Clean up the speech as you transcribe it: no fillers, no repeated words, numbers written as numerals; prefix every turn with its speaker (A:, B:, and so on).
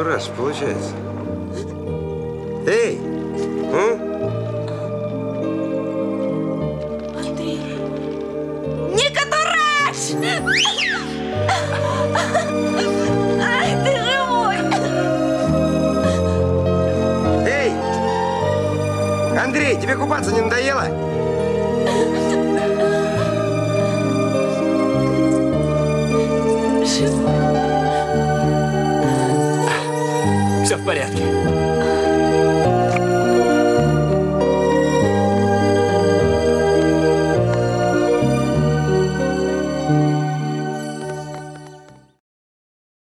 A: Катураш, получается. Эй!
B: Андрей! Не Катураш! Ай, ты живой!
A: Эй! Андрей, тебе купаться не надоело?
B: Живой.
C: Все в порядке.